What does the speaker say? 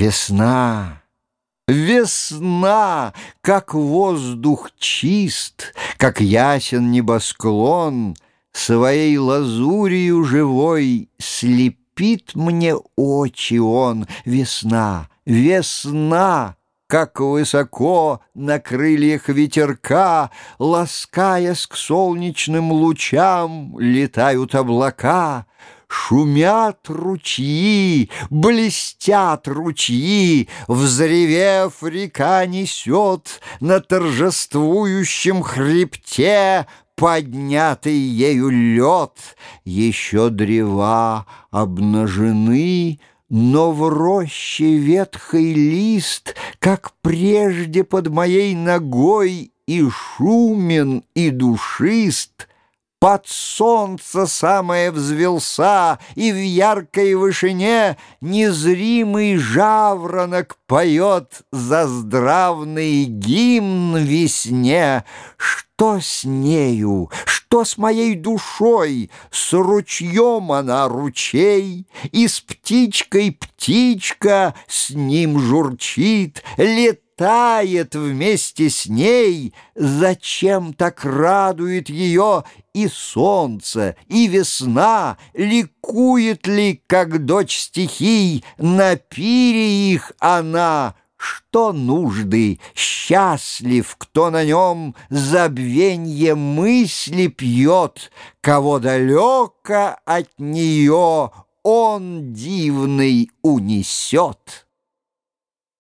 Весна, весна, как воздух чист, как ясен небосклон, своей лазурью живой слепит мне очи он. Весна, весна, как высоко на крыльях ветерка, ласкаясь к солнечным лучам, летают облака. Шумят ручьи, блестят ручьи, взревев, река несет на торжествующем хребте поднятый ею лед. Еще древа обнажены, но в роще ветхий лист, как прежде под моей ногой, и шумен, и душист. Под солнце самое взвелся, и в яркой вышине незримый жаворонок поет заздравный гимн весне. Что с нею, что с моей душой? С ручьем она ручей, и с птичкой птичка с ним журчит, летает вместе с ней. Зачем так радует ее и солнце, и весна? Ликует ли, как дочь стихий, на пире их она? Что нужды? Счастлив, кто на нем забвенье мысли пьет, кого далеко от нее он дивный унесет.